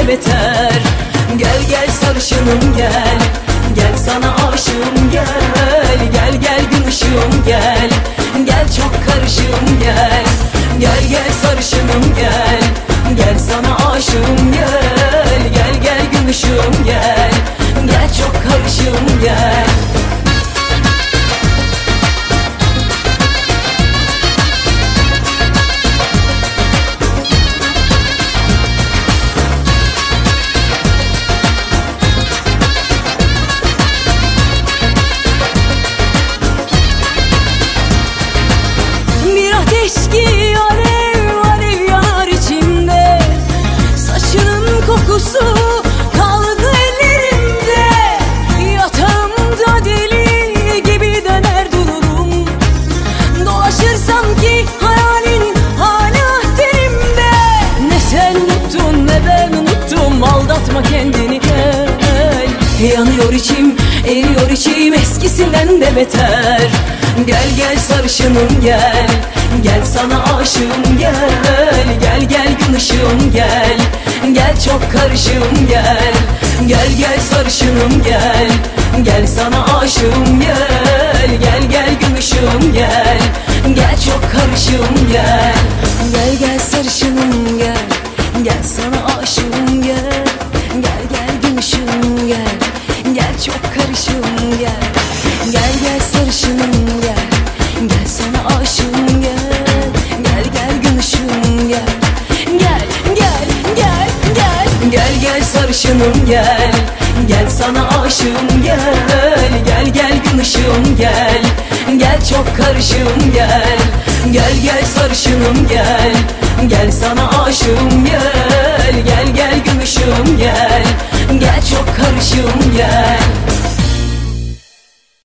de beter. Gel gel sarışınım gel, gel sana aşığım gel. Gel gel gün ışığım gel, gel çok karışığım gel. Gel gel sarışınım gel, gel sana aşığım gel. Gel gel gün ışığım gel, gel çok karışığım gel. Eski alev alev yanar içimde, saçının kokusu kaldı ellerimde. Yatağımda deli gibi döner dururum, dolaşırsam ki hayalin hala terimde. Ne sen unuttun ne ben unuttum, aldatma kendini gel. Yanıyor içim, eriyor içim, eskisinden de beter. Gel gel sarışınım gel, gel sana aşığım gel. Gel gel gün ışığım gel, gel çok karışığım gel. Gel gel sarışınım gel, gel sana aşığım gel. Gel gel gün ışığım gel, gel çok karışığım gel. Gel gel sarışınım gel, gel sana aşığım gel. Gel gel gün ışığım gel, gel çok karışığım gel. Gel gel sarışınım gel, gel sana aşığım gel. Gel gel gün ışığım gel, gel gel gel gel. Gel gel sarışınım gel, gel sana aşığım gel. Gel gel gün ışığım gel, gel çok karışığım gel. Gel gel sarışınım gel, gel sana aşığım gel. Gel gel gün ışığım gel, gel çok karışığım gel.